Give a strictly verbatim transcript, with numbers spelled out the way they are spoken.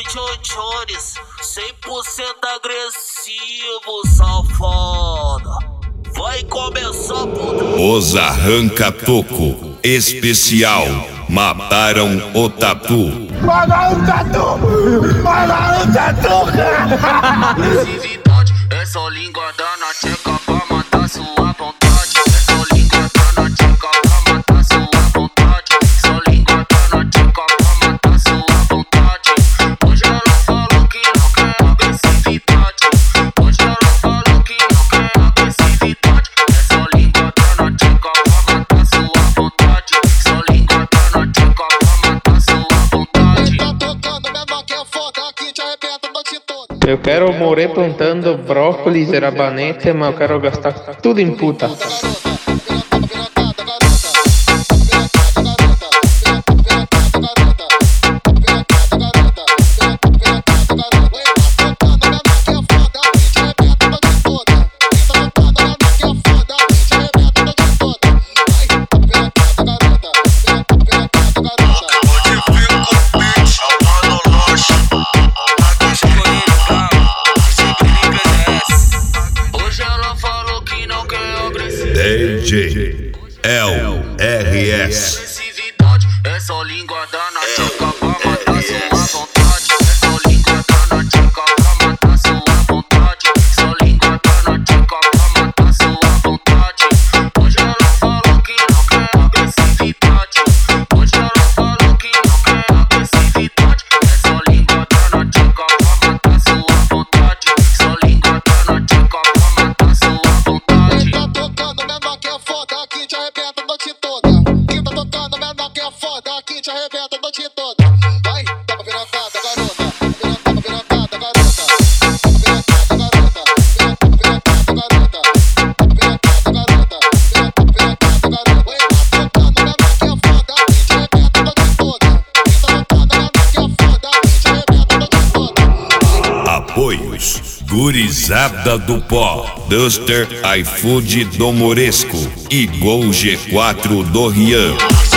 tchonchones, cem por cento agressivo, safada. Vai começar por... Os arranca-toco especial mataram o tatu. Mataram o tatu! Mataram o tatu, cara! Agressividade é só língua da na tcheca pra matar sua vontade. É só língua da na tcheca pra matar sua vontade. Só língua da na tcheca pra matar sua vontade. Hoje ela falou que não quer agressividade. Hoje ela falou que não quer agressividade. É só língua da na tcheca pra matar sua vontade. Só língua da na tcheca pra matar sua vontade. Tá tocando menor que é foda, aqui te arrebenta a noite toda. Eu quero morrer plantando brócolis e rabanete, mas eu quero gastar tudo em puta. D J L R S. Agressividade é só língua da na tcheca pra matar sua vontade. É só língua da na tcheca pra matar sua vontade. Só língua da na tcheca pra matar sua vontade. Hoje ela falou que não quer agressividade. Hoje ela falou que não quer agressividade. É só língua da na tcheca pra matar sua vontade. Só língua da na tcheca pra matar sua vontade. Tá tocando menor que é foda, aqui te arrebenta a noite toda. Quem tá tocando menor que é foda, aqui te arrebenta a noite toda. Vai, toma pirocada, garota. Toma pirocada, garota. Toma pirocada, garota. Toma pirocada, garota. Toma pirocada, garota. Toma pirocada, garota. Oi, tá tocando menor que é foda, aqui te arrebenta a noite toda. Quem tá tocando menor que é foda, aqui te arrebenta a noite toda. Apoios: Gurizada do Pó, Duster iFood do Moresco e Gol G quatro do Rian.